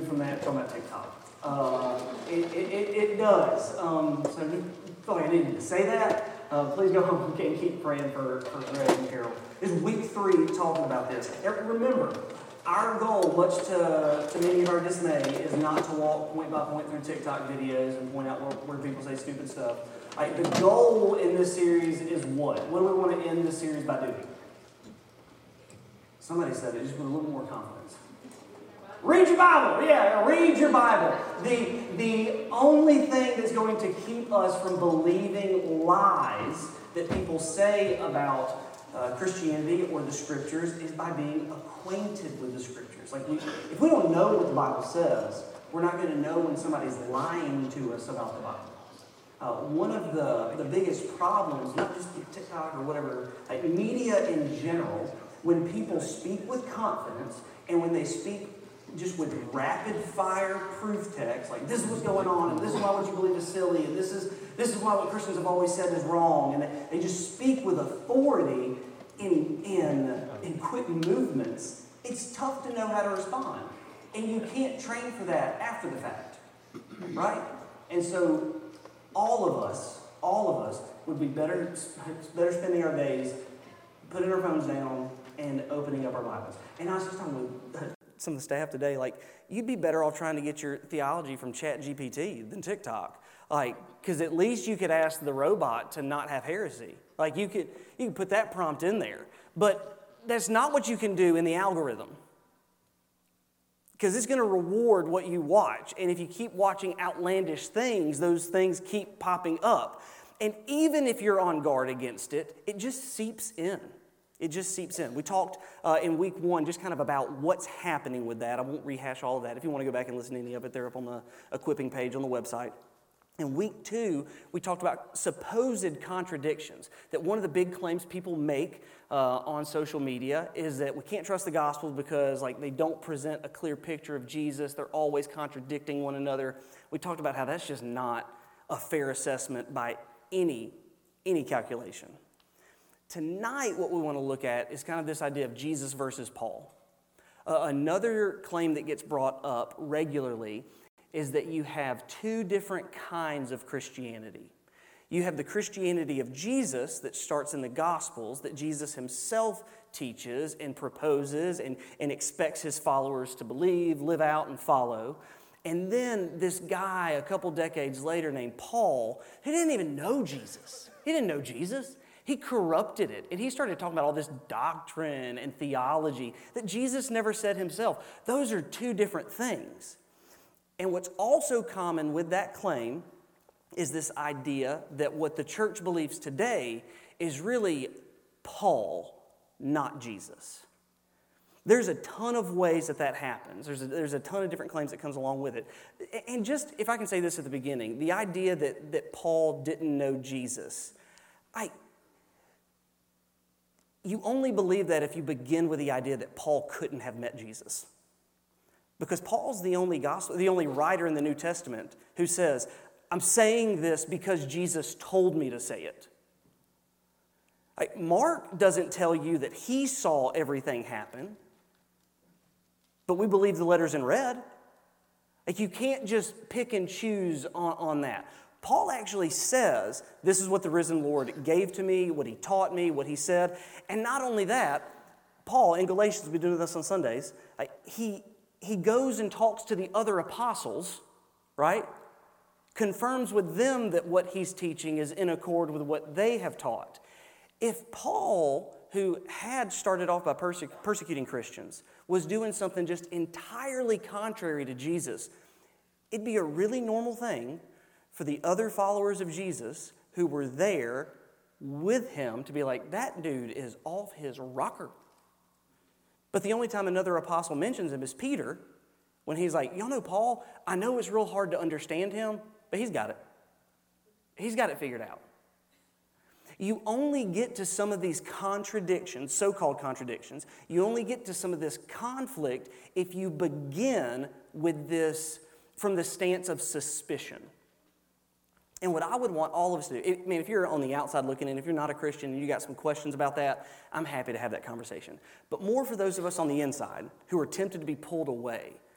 from that talking about TikTok. It does. So I feel like I needed to say that. Please go home and keep praying for Greg and Carol. This is week 3 talking about this. Remember, our goal, much to many of our dismay, is not to walk point by point through TikTok videos and point out where people say stupid stuff. The goal in this series is what? What do we want to end this series by doing? Somebody said it, just with a little more confidence. Read your Bible. Yeah, read your Bible. The only thing that's going to keep us from believing lies that people say about Christianity or the Scriptures is by being acquainted with the Scriptures. If we don't know what the Bible says, we're not going to know when somebody's lying to us about the Bible. One of the biggest problems, not just with TikTok or whatever, media in general, when people speak with confidence and when they speak just with rapid-fire proof text, like this is what's going on, and this is why what you believe is silly, and this is why what Christians have always said is wrong, and they just speak with authority in quick movements, it's tough to know how to respond. And you can't train for that after the fact, right? And so all of us would be better spending our days putting our phones down and opening up our Bibles. And I was just talking with some of the staff today, you'd be better off trying to get your theology from ChatGPT than TikTok. Because at least you could ask the robot to not have heresy. You could put that prompt in there. But that's not what you can do in the algorithm. Because it's going to reward what you watch. And if you keep watching outlandish things, those things keep popping up. And even if you're on guard against it, it just seeps in. It just seeps in. We talked in week 1 just kind of about what's happening with that. I won't rehash all of that. If you want to go back and listen to any of it, they're up on the equipping page on the website. In week 2, we talked about supposed contradictions. That one of the big claims people make on social media is that we can't trust the Gospels because they don't present a clear picture of Jesus. They're always contradicting one another. We talked about how that's just not a fair assessment by any calculation. Tonight, what we want to look at is kind of this idea of Jesus versus Paul. Another claim that gets brought up regularly is that you have 2 different kinds of Christianity. You have the Christianity of Jesus that starts in the Gospels, that Jesus himself teaches and proposes and expects his followers to believe, live out, and follow. And then this guy a couple decades later named Paul, who didn't even know Jesus. He didn't know Jesus. He corrupted it, and he started talking about all this doctrine and theology that Jesus never said himself. Those are 2 different things. And what's also common with that claim is this idea that what the church believes today is really Paul, not Jesus. There's a ton of ways that happens. There's a ton of different claims that comes along with it. And just, if I can say this at the beginning, the idea that Paul didn't know Jesus, you only believe that if you begin with the idea that Paul couldn't have met Jesus. Because Paul's the only writer in the New Testament who says, I'm saying this because Jesus told me to say it. Mark doesn't tell you that he saw everything happen, but we believe the letters in red. You can't just pick and choose on that. Paul actually says, this is what the risen Lord gave to me, what he taught me, what he said. And not only that, Paul, in Galatians, we do this on Sundays, he goes and talks to the other apostles, right? Confirms with them that what he's teaching is in accord with what they have taught. If Paul, who had started off by persecuting Christians, was doing something just entirely contrary to Jesus, it'd be a really normal thing for the other followers of Jesus who were there with him to be like, that dude is off his rocker. But the only time another apostle mentions him is Peter, when he's like, y'all know Paul? I know it's real hard to understand him, but he's got it. He's got it figured out. You only get to some of these contradictions, so-called contradictions, you only get to some of this conflict if you begin with this from the stance of suspicion. And what I would want all of us to do, if you're on the outside looking in, if you're not a Christian and you got some questions about that, I'm happy to have that conversation. But more for those of us on the inside who are tempted to be pulled away,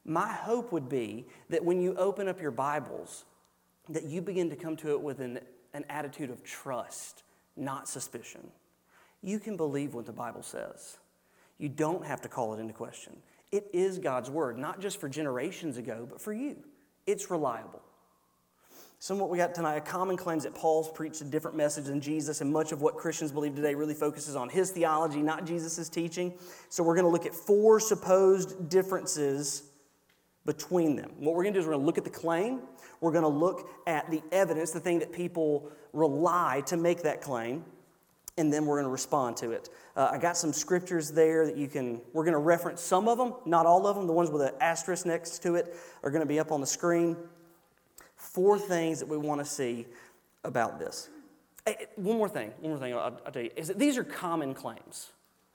My hope would be that when you open up your Bibles, that you begin to come to it with an attitude of trust, not suspicion. You can believe what the Bible says. You don't have to call it into question. It is God's Word, not just for generations ago, but for you. It's reliable. Some of what we got tonight, a common claim is that Paul's preached a different message than Jesus, and much of what Christians believe today really focuses on his theology, not Jesus' teaching. So we're going to look at 4 supposed differences between them. What we're going to do is we're going to look at the claim, we're going to look at the evidence, the thing that people rely to make that claim, and then we're going to respond to it. I got some scriptures there that we're going to reference some of them, not all of them. The ones with an asterisk next to it are going to be up on the screen. 4 things that we want to see about this. One more thing I'll tell you, is that these are common claims.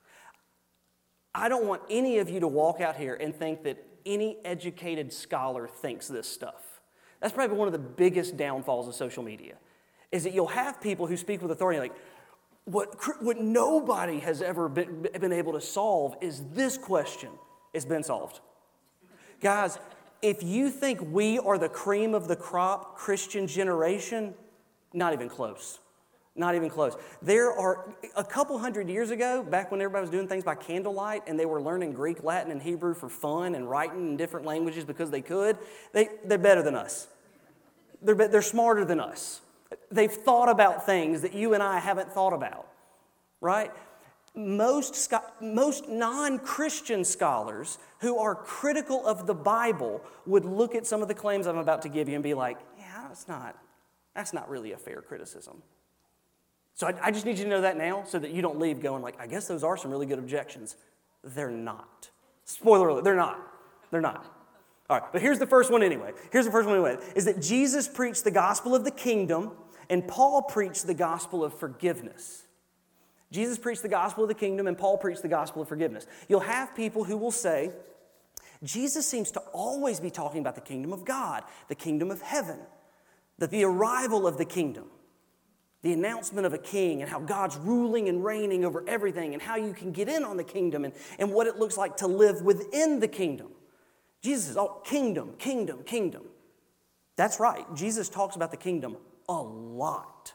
I don't want any of you to walk out here and think that any educated scholar thinks this stuff. That's probably one of the biggest downfalls of social media, is that you'll have people who speak with authority like, what nobody has ever been able to solve is this question. It's been solved. Guys, if you think we are the cream of the crop Christian generation, not even close. Not even close. There are, a couple hundred years ago, back when everybody was doing things by candlelight and they were learning Greek, Latin, and Hebrew for fun and writing in different languages because they could, they're better than us. They're smarter than us. They've thought about things that you and I haven't thought about, right? Most non-Christian scholars who are critical of the Bible would look at some of the claims I'm about to give you and be like, yeah, that's not really a fair criticism. So I just need you to know that now so that you don't leave going like, I guess those are some really good objections. They're not. Spoiler alert, they're not. They're not. All right, but here's the first one anyway. Is that Jesus preached the gospel of the kingdom and Paul preached the gospel of forgiveness. Jesus preached the gospel of the kingdom and Paul preached the gospel of forgiveness. You'll have people who will say, Jesus seems to always be talking about the kingdom of God, the kingdom of heaven, that the arrival of the kingdom, the announcement of a king and how God's ruling and reigning over everything and how you can get in on the kingdom and what it looks like to live within the kingdom. Jesus says, oh, kingdom, kingdom, kingdom. That's right. Jesus talks about the kingdom a lot.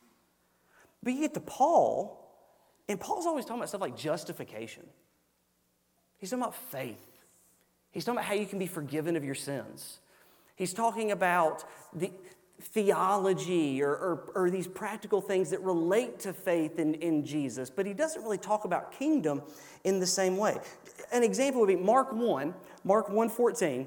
But you get to Paul, and Paul's always talking about stuff like justification. He's talking about faith. He's talking about how you can be forgiven of your sins. He's talking about the theology or these practical things that relate to faith in Jesus, but he doesn't really talk about kingdom in the same way. An example would be Mark 1:14.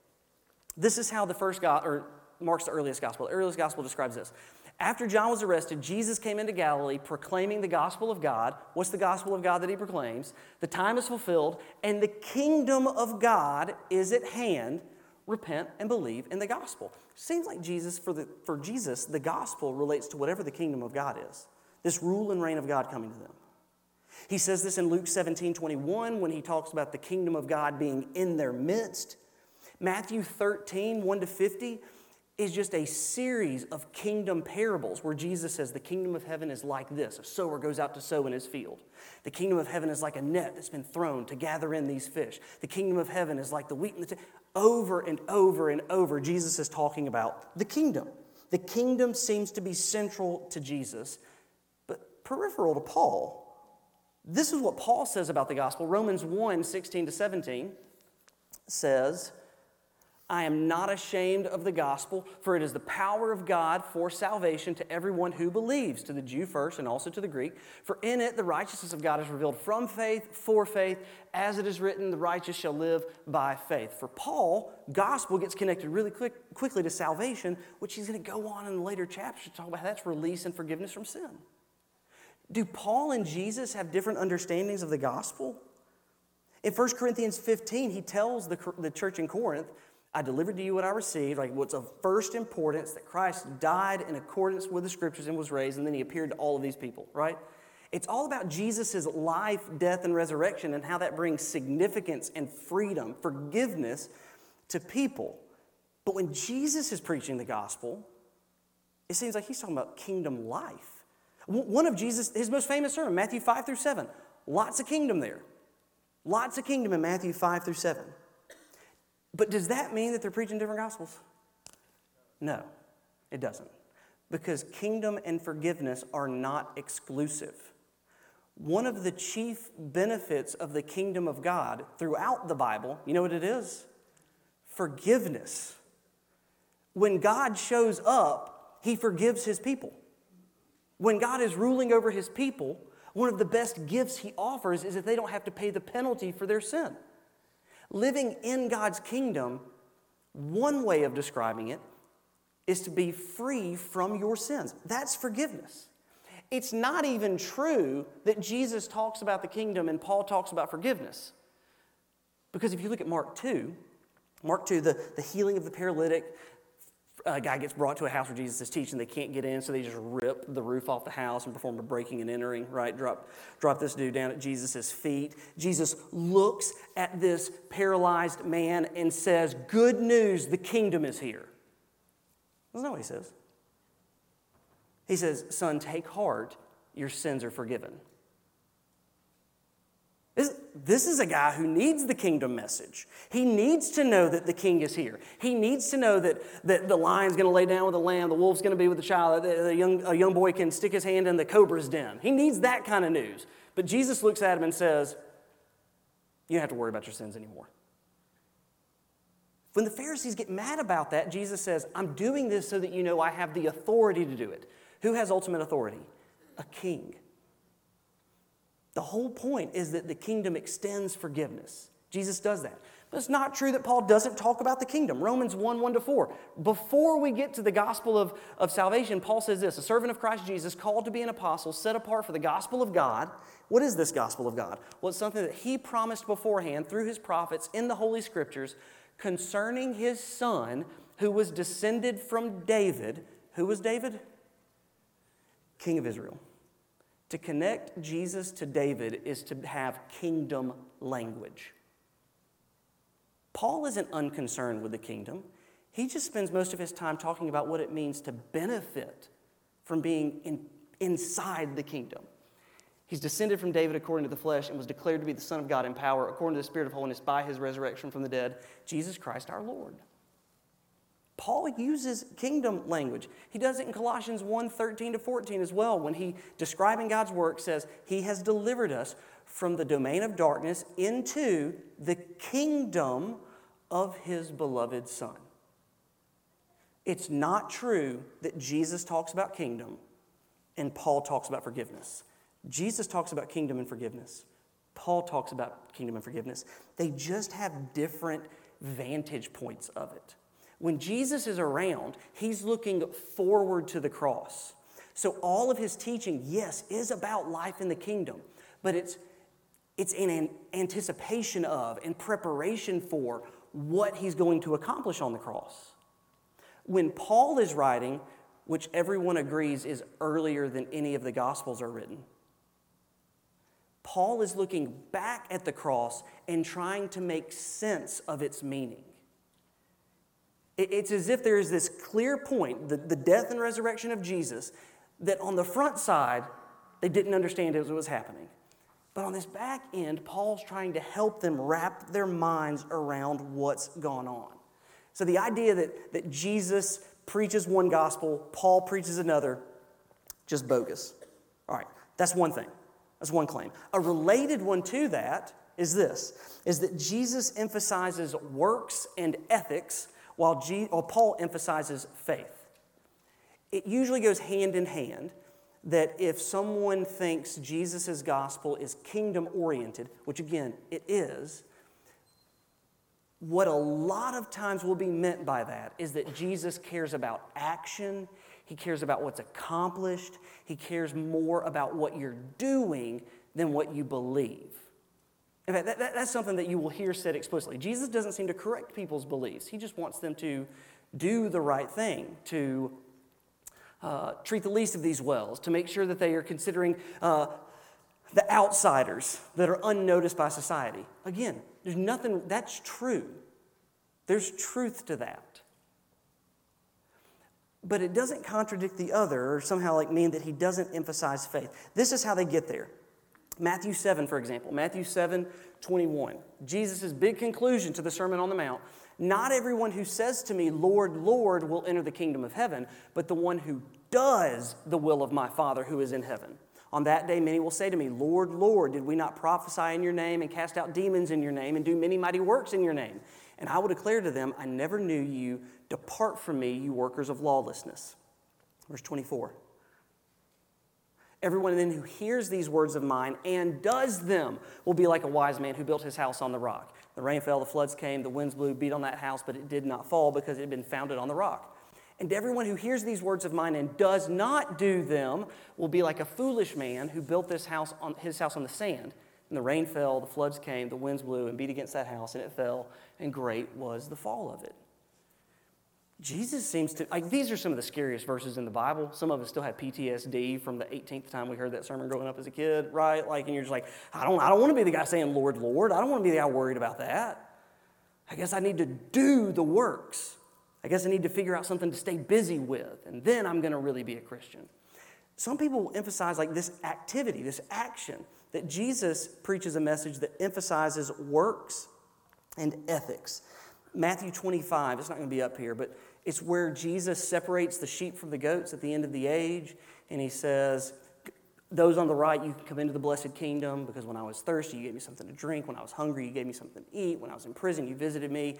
This is how Mark's the earliest gospel. The earliest gospel describes this. After John was arrested, Jesus came into Galilee proclaiming the gospel of God. What's the gospel of God that he proclaims? The time is fulfilled, and the kingdom of God is at hand. Repent and believe in the gospel. Seems like for Jesus, the gospel relates to whatever the kingdom of God is. This rule and reign of God coming to them. He says this in Luke 17:21 when he talks about the kingdom of God being in their midst. Matthew 13:1-50 is just a series of kingdom parables where Jesus says the kingdom of heaven is like this. A sower goes out to sow in his field. The kingdom of heaven is like a net that's been thrown to gather in these fish. The kingdom of heaven is like the wheat and the over and over and over, Jesus is talking about the kingdom. The kingdom seems to be central to Jesus, but peripheral to Paul. This is what Paul says about the gospel. Romans 1:16-17 says, I am not ashamed of the gospel, for it is the power of God for salvation to everyone who believes, to the Jew first and also to the Greek. For in it the righteousness of God is revealed from faith for faith, as it is written, the righteous shall live by faith. For Paul, gospel gets connected really quickly to salvation, which he's going to go on in the later chapters to talk about. That's release and forgiveness from sin. Do Paul and Jesus have different understandings of the gospel? In 1 Corinthians 15, he tells the church in Corinth, I delivered to you what I received, like what's of first importance, that Christ died in accordance with the Scriptures and was raised, and then he appeared to all of these people, right? It's all about Jesus' life, death, and resurrection and how that brings significance and freedom, forgiveness to people. But when Jesus is preaching the gospel, it seems like he's talking about kingdom life. One of Jesus, his most famous sermon, Matthew 5-7, lots of kingdom there. Lots of kingdom in Matthew 5-7. But does that mean that they're preaching different gospels? No, it doesn't. Because kingdom and forgiveness are not exclusive. One of the chief benefits of the kingdom of God throughout the Bible, you know what it is? Forgiveness. When God shows up, he forgives his people. When God is ruling over his people, one of the best gifts he offers is that they don't have to pay the penalty for their sin. Living in God's kingdom, one way of describing it is to be free from your sins. That's forgiveness. It's not even true that Jesus talks about the kingdom and Paul talks about forgiveness. Because if you look at Mark 2, the healing of the paralytic, a guy gets brought to a house where Jesus is teaching. They can't get in, so they just rip the roof off the house and perform a breaking and entering, right? Drop this dude down at Jesus' feet. Jesus looks at this paralyzed man and says, "Good news, the kingdom is here." That's not what he says. He says, "Son, take heart, your sins are forgiven." This is a guy who needs the kingdom message. He needs to know that the king is here. He needs to know that the lion's going to lay down with the lamb, the wolf's going to be with the child, a young boy can stick his hand in the cobra's den. He needs that kind of news. But Jesus looks at him and says, "You don't have to worry about your sins anymore." When the Pharisees get mad about that, Jesus says, "I'm doing this so that you know I have the authority to do it." Who has ultimate authority? A king. The whole point is that the kingdom extends forgiveness. Jesus does that. But it's not true that Paul doesn't talk about the kingdom. Romans 1:1-4. Before we get to the gospel of salvation, Paul says this: "A servant of Christ Jesus, called to be an apostle, set apart for the gospel of God." What is this gospel of God? Well, it's something that he promised beforehand through his prophets in the Holy Scriptures concerning his son who was descended from David. Who was David? King of Israel. To connect Jesus to David is to have kingdom language. Paul isn't unconcerned with the kingdom. He just spends most of his time talking about what it means to benefit from being inside the kingdom. He's descended from David according to the flesh and was declared to be the Son of God in power according to the Spirit of holiness by his resurrection from the dead, Jesus Christ our Lord. Paul uses kingdom language. He does it in Colossians 1:13-14 as well, when he, describing God's work, says, "He has delivered us from the domain of darkness into the kingdom of his beloved Son." It's not true that Jesus talks about kingdom and Paul talks about forgiveness. Jesus talks about kingdom and forgiveness. Paul talks about kingdom and forgiveness. They just have different vantage points of it. When Jesus is around, he's looking forward to the cross. So all of his teaching, yes, is about life in the kingdom, but it's in anticipation of and preparation for what he's going to accomplish on the cross. When Paul is writing, which everyone agrees is earlier than any of the Gospels are written, Paul is looking back at the cross and trying to make sense of its meaning. It's as if there is this clear point, the death and resurrection of Jesus, that on the front side, they didn't understand as it was happening. But on this back end, Paul's trying to help them wrap their minds around what's gone on. So the idea that Jesus preaches one gospel, Paul preaches another, just bogus. All right, that's one thing. That's one claim. A related one to that is this, is that Jesus emphasizes works and ethics while Paul emphasizes faith. It usually goes hand in hand that if someone thinks Jesus' gospel is kingdom-oriented, which again, it is, what a lot of times will be meant by that is that Jesus cares about action, he cares about what's accomplished, he cares more about what you're doing than what you believe. In fact, that's something that you will hear said explicitly. Jesus doesn't seem to correct people's beliefs. He just wants them to do the right thing, to treat the least of these wells, to make sure that they are considering the outsiders that are unnoticed by society. Again, there's nothing, that's true. There's truth to that. But it doesn't contradict the other or somehow mean that he doesn't emphasize faith. This is how they get there. Matthew 7, for example, Matthew 7:21. Jesus' big conclusion to the Sermon on the Mount. Not everyone who says to me, Lord, Lord, will enter the kingdom of heaven, but the one who does the will of my Father who is in heaven. On that day, many will say to me, Lord, Lord, did we not prophesy in your name and cast out demons in your name and do many mighty works in your name? And I will declare to them, I never knew you. Depart from me, you workers of lawlessness. Verse 24. Everyone then who hears these words of mine and does them will be like a wise man who built his house on the rock. The rain fell, the floods came, the winds blew, beat on that house, but it did not fall because it had been founded on the rock. And everyone who hears these words of mine and does not do them will be like a foolish man who built his house on the sand. And the rain fell, the floods came, the winds blew and beat against that house, and it fell, and great was the fall of it. Jesus seems to, these are some of the scariest verses in the Bible. Some of us still have PTSD from the 18th time we heard that sermon growing up as a kid, right? And you're just like, I don't want to be the guy saying, Lord, Lord. I don't want to be the guy worried about that. I guess I need to do the works. I guess I need to figure out something to stay busy with, and then I'm going to really be a Christian. Some people emphasize this activity, this action, that Jesus preaches a message that emphasizes works and ethics. Matthew 25, it's not going to be up here, but it's where Jesus separates the sheep from the goats at the end of the age, and he says, those on the right, you can come into the blessed kingdom, because when I was thirsty, you gave me something to drink. When I was hungry, you gave me something to eat. When I was in prison, you visited me.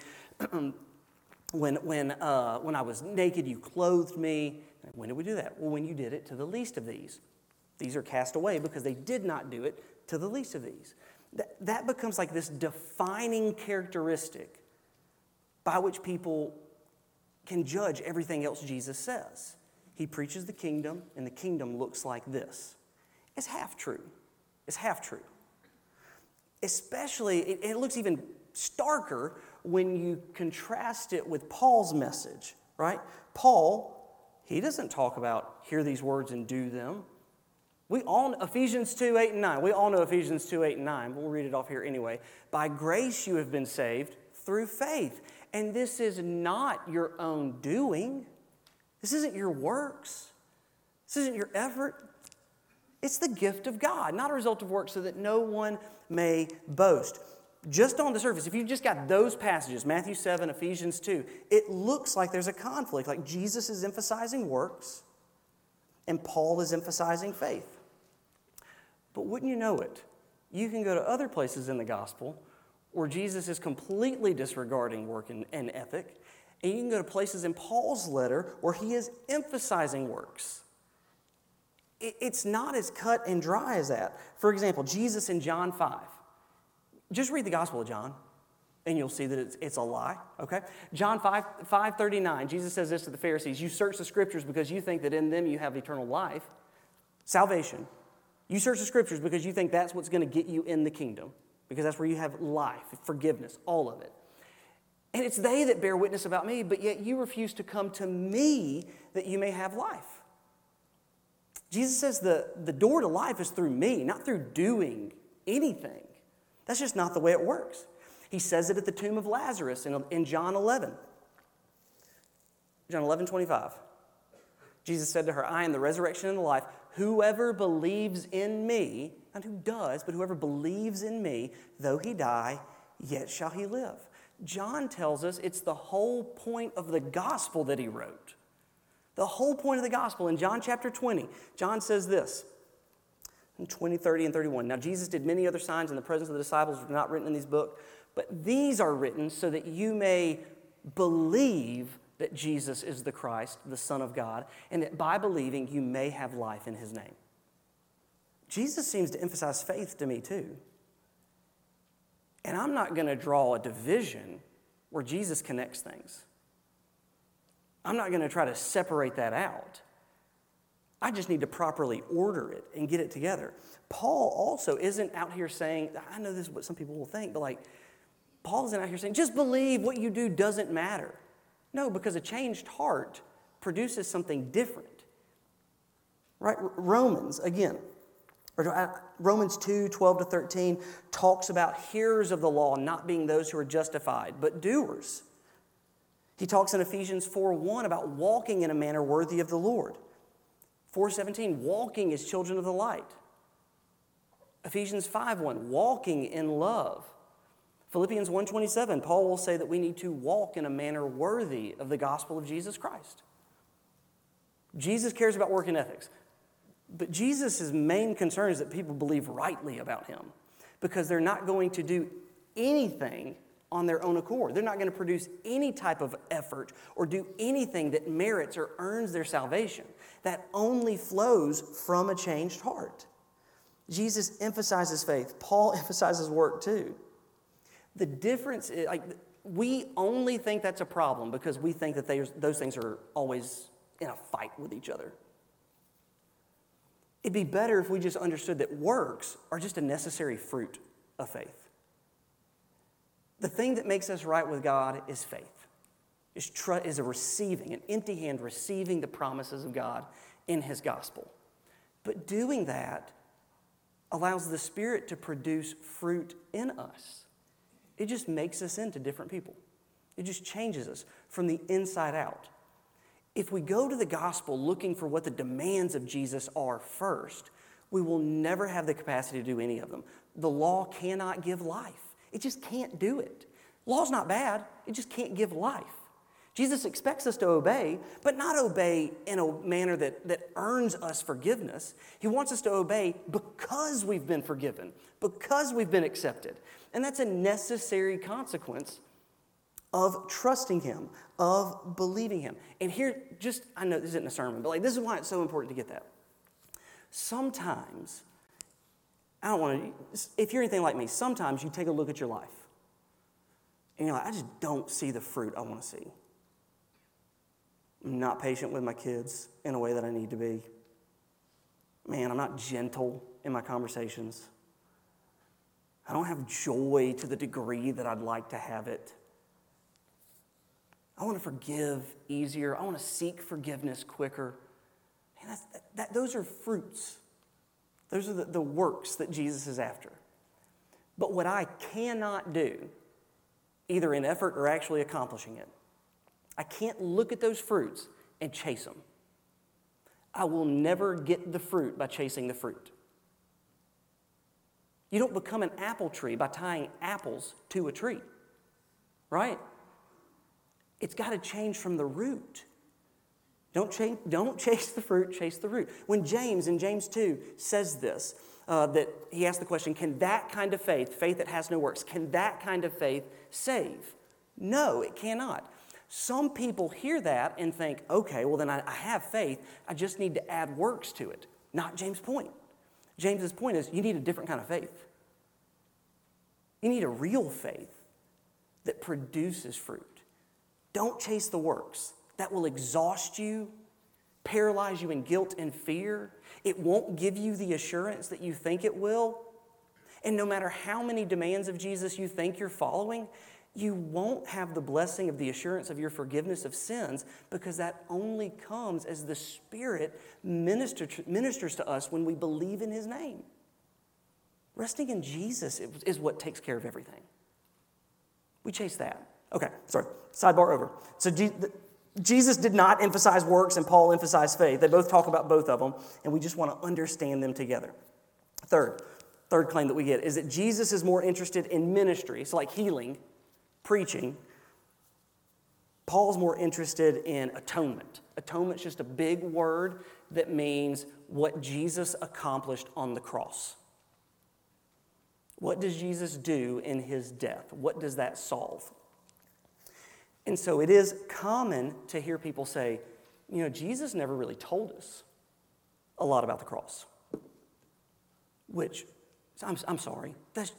When I was naked, you clothed me. When did we do that? Well, when you did it to the least of these. These are cast away because they did not do it to the least of these. That becomes like this defining characteristic by which people can judge everything else Jesus says. He preaches the kingdom, and the kingdom looks like this. It's half true. It's half true. Especially, it looks even starker when you contrast it with Paul's message, right? Paul, he doesn't talk about hear these words and do them. We all know Ephesians 2, 8, and 9. We all know Ephesians 2, 8, and 9. We'll read it off here anyway. By grace you have been saved through faith. And this is not your own doing. This isn't your works. This isn't your effort. It's the gift of God, not a result of works, so that no one may boast. Just on the surface, if you've just got those passages, Matthew 7, Ephesians 2, it looks like there's a conflict. Like Jesus is emphasizing works and Paul is emphasizing faith. But wouldn't you know it? You can go to other places in the gospel where Jesus is completely disregarding work and ethic, and you can go to places in Paul's letter where he is emphasizing works. It's not as cut and dry as that. For example, Jesus in John 5. Just read the Gospel of John, and you'll see that it's a lie, okay? John 5:39, Jesus says this to the Pharisees, you search the Scriptures because you think that in them you have eternal life, salvation. You search the Scriptures because you think that's what's going to get you in the kingdom, because that's where you have life, forgiveness, all of it. And it's they that bear witness about me, but yet you refuse to come to me that you may have life. Jesus says the door to life is through me, not through doing anything. That's just not the way it works. He says it at the tomb of Lazarus in John 11. John 11:25. Jesus said to her, I am the resurrection and the life. Whoever believes in me, not who does, but whoever believes in me, though he die, yet shall he live. John tells us it's the whole point of the gospel that he wrote. The whole point of the gospel in John chapter 20. John says this in 20, 30, and 31. Now Jesus did many other signs in the presence of the disciples which are not written in these books, but these are written so that you may believe that Jesus is the Christ, the Son of God, and that by believing you may have life in his name. Jesus seems to emphasize faith to me too. And I'm not going to draw a division where Jesus connects things. I'm not going to try to separate that out. I just need to properly order it and get it together. Paul also isn't out here saying, I know this is what some people will think, but Paul isn't out here saying, just believe what you do doesn't matter. No, because a changed heart produces something different. Right? Romans 2, 12 to 13 talks about hearers of the law not being those who are justified, but doers. He talks in Ephesians 4:1 about walking in a manner worthy of the Lord. 4:17, walking as children of the light. Ephesians 5:1, walking in love. Philippians 1:27, Paul will say that we need to walk in a manner worthy of the gospel of Jesus Christ. Jesus cares about work and ethics. But Jesus' main concern is that people believe rightly about him, because they're not going to do anything on their own accord. They're not going to produce any type of effort or do anything that merits or earns their salvation. That only flows from a changed heart. Jesus emphasizes faith. Paul emphasizes work too. The difference is, we only think that's a problem because we think that those things are always in a fight with each other. It'd be better if we just understood that works are just a necessary fruit of faith. The thing that makes us right with God is faith. Is a receiving, an empty hand receiving the promises of God in his gospel. But doing that allows the Spirit to produce fruit in us. It just makes us into different people. It just changes us from the inside out. If we go to the gospel looking for what the demands of Jesus are first, we will never have the capacity to do any of them. The law cannot give life. It just can't do it. Law's not bad. It just can't give life. Jesus expects us to obey, but not obey in a manner that earns us forgiveness. He wants us to obey because we've been forgiven, because we've been accepted. And that's a necessary consequence of trusting him, of believing him. And here, I know this isn't a sermon, but this is why it's so important to get that. Sometimes, if you're anything like me, sometimes you take a look at your life and you're like, I just don't see the fruit I want to see. I'm not patient with my kids in a way that I need to be. Man, I'm not gentle in my conversations. I don't have joy to the degree that I'd like to have it. I want to forgive easier. I want to seek forgiveness quicker. Man, those are fruits. Those are the works that Jesus is after. But what I cannot do, either in effort or actually accomplishing it, I can't look at those fruits and chase them. I will never get the fruit by chasing the fruit. You don't become an apple tree by tying apples to a tree, right? It's got to change from the root. Don't chase the fruit, chase the root. When James, in James 2, says this, that he asks the question, can that kind of faith that has no works, can that kind of faith save? No, it cannot. Some people hear that and think, okay, well then I have faith, I just need to add works to it. Not James' point. James's point is you need a different kind of faith. You need a real faith that produces fruit. Don't chase the works. That will exhaust you, paralyze you in guilt and fear. It won't give you the assurance that you think it will. And no matter how many demands of Jesus you think you're following, you won't have the blessing of the assurance of your forgiveness of sins, because that only comes as the Spirit ministers to us when we believe in his name. Resting in Jesus is what takes care of everything. We chase that. Okay, sorry, sidebar over. So Jesus did not emphasize works and Paul emphasized faith. They both talk about both of them, and we just want to understand them together. Third claim that we get is that Jesus is more interested in ministry, so like healing, preaching. Paul's more interested in atonement. Atonement's just a big word that means what Jesus accomplished on the cross. What does Jesus do in his death? What does that solve? And so it is common to hear people say, Jesus never really told us a lot about the cross. Which, I'm sorry.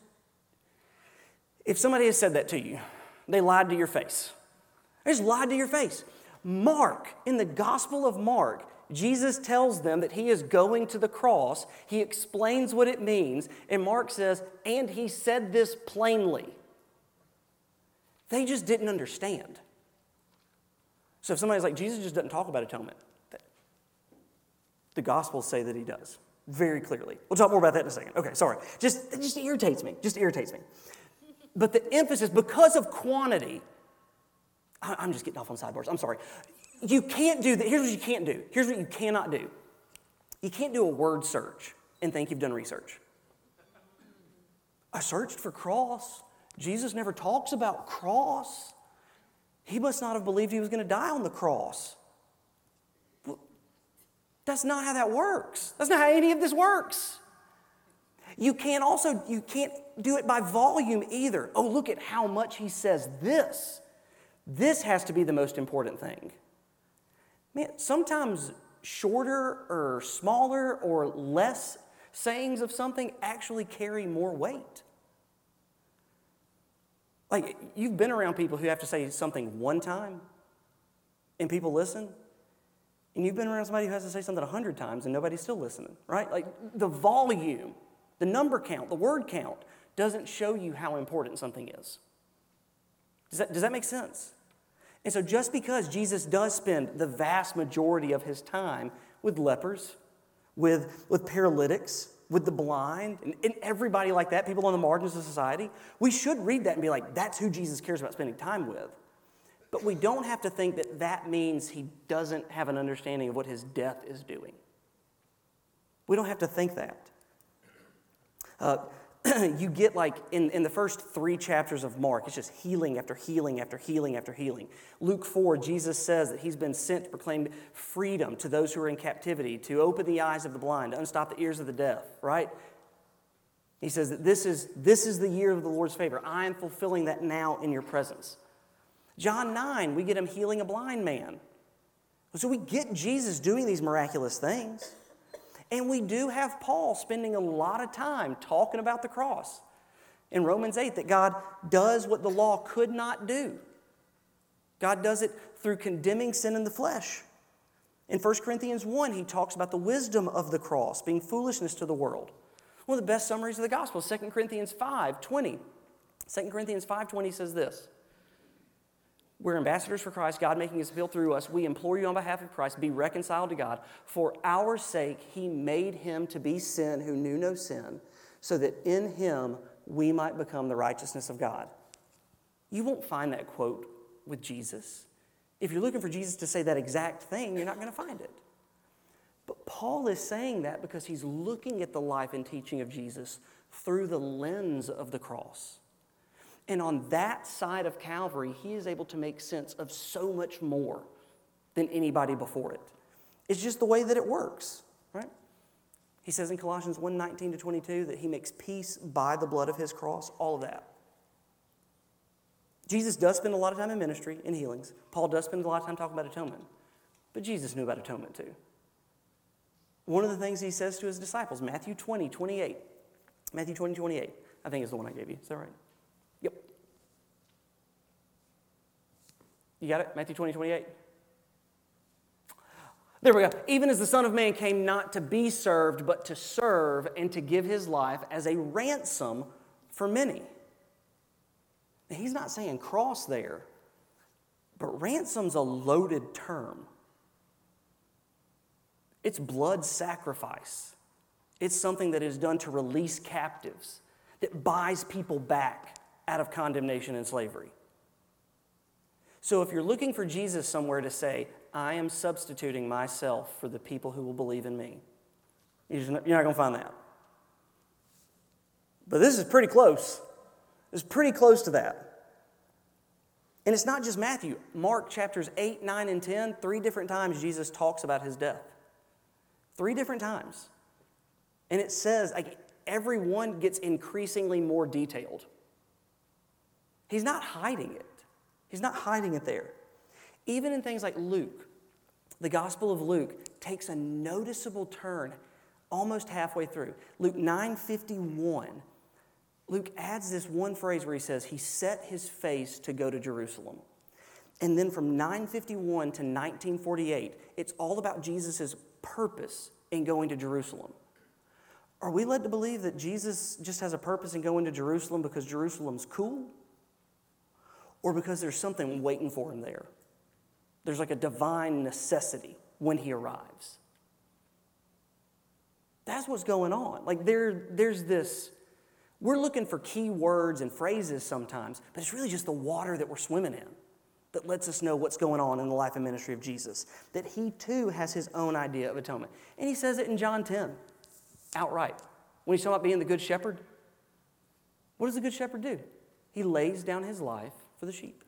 If somebody has said that to you, they lied to your face. They just lied to your face. Mark, in the Gospel of Mark, Jesus tells them that he is going to the cross. He explains what it means. And Mark says, and he said this plainly. They just didn't understand. So if somebody's like, Jesus just doesn't talk about atonement, the Gospels say that he does, very clearly. We'll talk more about that in a second. Okay, sorry. It just irritates me. But the emphasis, because of quantity, I'm just getting off on sidebars. I'm sorry. You can't do that. Here's what you can't do. Here's what you cannot do. You can't do a word search and think you've done research. I searched for cross. Jesus never talks about cross. He must not have believed he was going to die on the cross. Well, that's not how that works. That's not how any of this works. You can't do it by volume either. Oh, look at how much he says this. This has to be the most important thing. Man, sometimes shorter or smaller or less sayings of something actually carry more weight. Like, you've been around people who have to say something one time and people listen. And you've been around somebody who has to say something 100 times and nobody's still listening, right? Like, the volume, the number count, the word count doesn't show you how important something is. Does that make sense? And so just because Jesus does spend the vast majority of his time with lepers, with paralytics, with the blind, and everybody like that, people on the margins of society, we should read that and be like, that's who Jesus cares about spending time with. But we don't have to think that that means he doesn't have an understanding of what his death is doing. We don't have to think that. You get like in the first 3 chapters of Mark, it's just healing after healing after healing after healing. Luke 4, Jesus says that he's been sent to proclaim freedom to those who are in captivity, to open the eyes of the blind, to unstop the ears of the deaf, right? He says that this is the year of the Lord's favor. I am fulfilling that now in your presence. John 9, we get him healing a blind man. So we get Jesus doing these miraculous things. And we do have Paul spending a lot of time talking about the cross. In Romans 8, that God does what the law could not do. God does it through condemning sin in the flesh. In 1 Corinthians 1, he talks about the wisdom of the cross being foolishness to the world. One of the best summaries of the gospel is 2 Corinthians 5:20. 2 Corinthians 5:20 says this: we're ambassadors for Christ, God making his appeal through us. We implore you on behalf of Christ, be reconciled to God. For our sake, he made him to be sin who knew no sin, so that in him we might become the righteousness of God. You won't find that quote with Jesus. If you're looking for Jesus to say that exact thing, you're not going to find it. But Paul is saying that because he's looking at the life and teaching of Jesus through the lens of the cross. And on that side of Calvary, he is able to make sense of so much more than anybody before it. It's just the way that it works, right? He says in Colossians 1:19-22 that he makes peace by the blood of his cross, all of that. Jesus does spend a lot of time in ministry and healings. Paul does spend a lot of time talking about atonement. But Jesus knew about atonement too. One of the things he says to his disciples, Matthew 20:28. Matthew 20:28, I think is the one I gave you. Is that right? Yep. You got it? Matthew 20:28. There we go. Even as the Son of Man came not to be served, but to serve and to give his life as a ransom for many. Now, he's not saying cross there, but ransom's a loaded term. It's blood sacrifice. It's something that is done to release captives, that buys people back out of condemnation and slavery. So if you're looking for Jesus somewhere to say, I am substituting myself for the people who will believe in me, you're not going to find that. But this is pretty close. It's pretty close to that. And it's not just Matthew. Mark chapters 8, 9, and 10, 3 different times Jesus talks about his death. 3 different times. And it says, every one gets increasingly more detailed. He's not hiding it. He's not hiding it there. Even in things like Luke, the Gospel of Luke takes a noticeable turn almost halfway through. Luke 9:51, Luke adds this one phrase where he says, he set his face to go to Jerusalem. And then from 9:51 to 1948, it's all about Jesus' purpose in going to Jerusalem. Are we led to believe that Jesus just has a purpose in going to Jerusalem because Jerusalem's cool? Or because there's something waiting for him there? There's like a divine necessity when he arrives. That's what's going on. Like there's this, we're looking for key words and phrases sometimes, but it's really just the water that we're swimming in that lets us know what's going on in the life and ministry of Jesus. That he too has his own idea of atonement. And he says it in John 10, outright. When he's talking about being the good shepherd, What does the good shepherd do? He lays down his life for the sheep.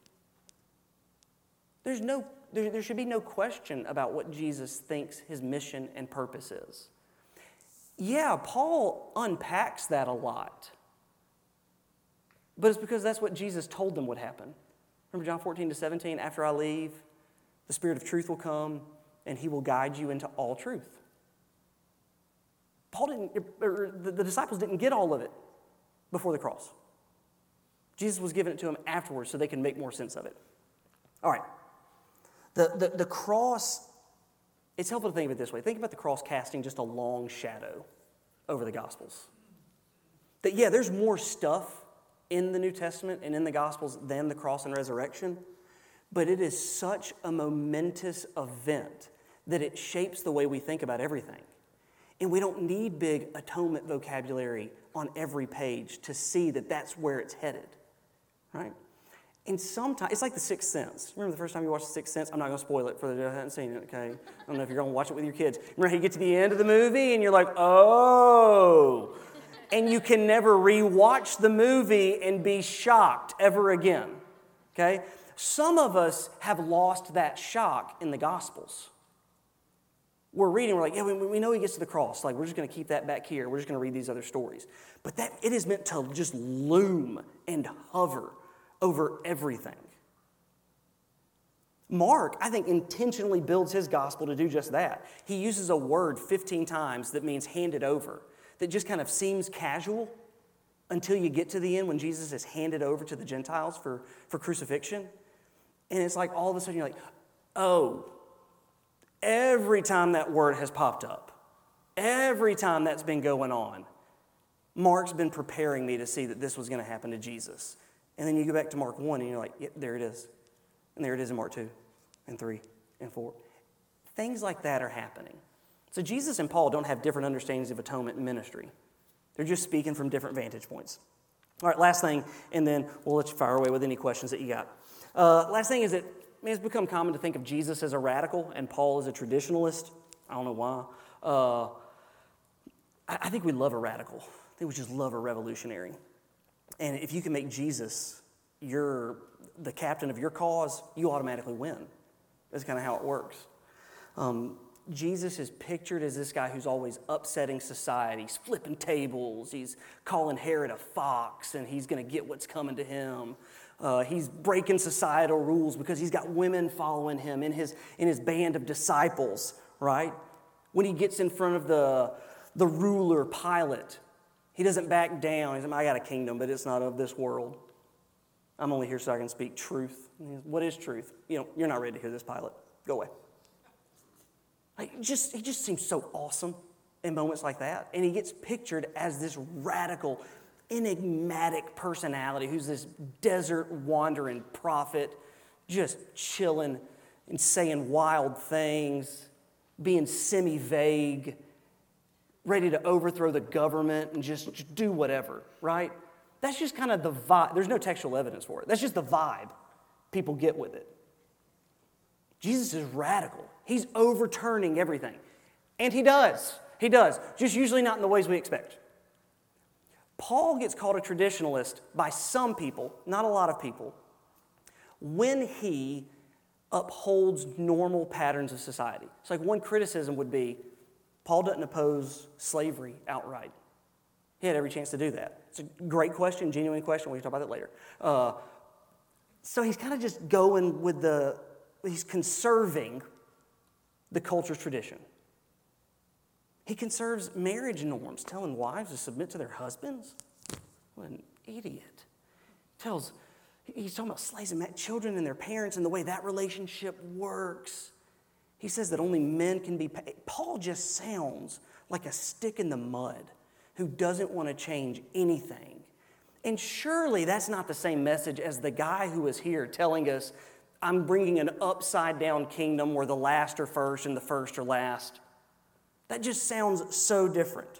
There should be no question about what Jesus thinks his mission and purpose is. Yeah, Paul unpacks that a lot. But it's because that's what Jesus told them would happen. Remember John 14-17, after I leave, the Spirit of truth will come and he will guide you into all truth. The disciples didn't get all of it before the cross. Jesus was giving it to them afterwards so they can make more sense of it. All right. The cross, it's helpful to think of it this way. Think about the cross casting just a long shadow over the Gospels. That, yeah, there's more stuff in the New Testament and in the Gospels than the cross and resurrection, but it is such a momentous event that it shapes the way we think about everything. And we don't need big atonement vocabulary on every page to see that that's where it's headed, right? And sometimes, it's like The Sixth Sense. Remember the first time you watched The Sixth Sense? I'm not going to spoil it for those who haven't seen it, okay? I don't know if you're going to watch it with your kids. Remember how you get to the end of the movie and you're like, oh. And you can never rewatch the movie and be shocked ever again, okay? Some of us have lost that shock in the Gospels. We're reading, we're like, yeah, we know he gets to the cross. Like, we're just going to keep that back here. We're just going to read these other stories. But it is meant to just loom and hover over everything. Mark, I think, intentionally builds his gospel to do just that. He uses a word 15 times that means handed over, that just kind of seems casual until you get to the end when Jesus is handed over to the Gentiles for crucifixion. And it's like all of a sudden you're like, oh, every time that word has popped up, every time that's been going on, Mark's been preparing me to see that this was going to happen to Jesus. And then you go back to Mark 1 and you're like, yep, there it is. And there it is in Mark 2 and 3 and 4. Things like that are happening. So Jesus and Paul don't have different understandings of atonement and ministry. They're just speaking from different vantage points. All right, last thing, and then we'll let you fire away with any questions that you got. Last thing is that it's become common to think of Jesus as a radical and Paul as a traditionalist. I don't know why. I think we love a radical. I think we just love a revolutionary. And if you can make Jesus the captain of your cause, you automatically win. That's kind of how it works. Jesus is pictured as this guy who's always upsetting society. He's flipping tables. He's calling Herod a fox, and he's going to get what's coming to him. He's breaking societal rules because he's got women following him in his band of disciples, right? When he gets in front of the ruler, Pilate, he doesn't back down. He's like, I got a kingdom, but it's not of this world. I'm only here so I can speak truth. What is truth? You're not ready to hear this, Pilate. Go away. He just seems so awesome in moments like that. And he gets pictured as this radical, enigmatic personality who's this desert wandering prophet, just chilling and saying wild things, being semi-vague, ready to overthrow the government and just do whatever, right? That's just kind of the vibe. There's no textual evidence for it. That's just the vibe people get with it. Jesus is radical. He's overturning everything. And he does. He does. Just usually not in the ways we expect. Paul gets called a traditionalist by some people, not a lot of people, when he upholds normal patterns of society. It's like one criticism would be, Paul doesn't oppose slavery outright. He had every chance to do that. It's a great question, genuine question. We can talk about that later. So he's kind of just going with he's conserving the culture's tradition. He conserves marriage norms, telling wives to submit to their husbands. What an idiot. He's talking about slicing children and their parents and the way that relationship works. He says that only men can be paid. Paul just sounds like a stick in the mud who doesn't want to change anything. And surely that's not the same message as the guy who was here telling us, I'm bringing an upside-down kingdom where the last are first and the first are last. That just sounds so different.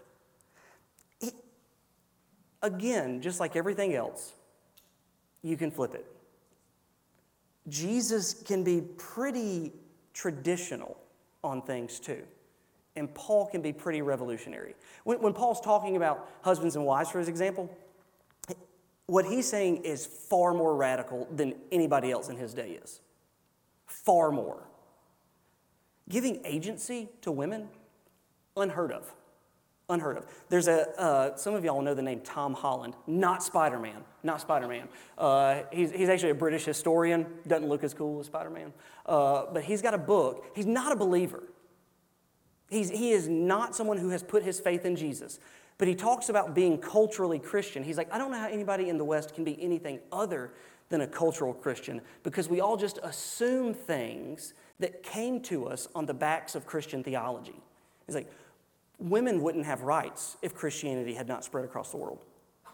Again, just like everything else, you can flip it. Jesus can be pretty traditional on things too. And Paul can be pretty revolutionary. When Paul's talking about husbands and wives, for his example, what he's saying is far more radical than anybody else in his day is. Far more. Giving agency to women, unheard of. Unheard of. There's some of y'all know the name Tom Holland, not Spider-Man, not Spider-Man. He's actually a British historian, doesn't look as cool as Spider-Man. But he's got a book. He's not a believer. He is not someone who has put his faith in Jesus. But he talks about being culturally Christian. He's like, I don't know how anybody in the West can be anything other than a cultural Christian because we all just assume things that came to us on the backs of Christian theology. He's like, women wouldn't have rights if Christianity had not spread across the world.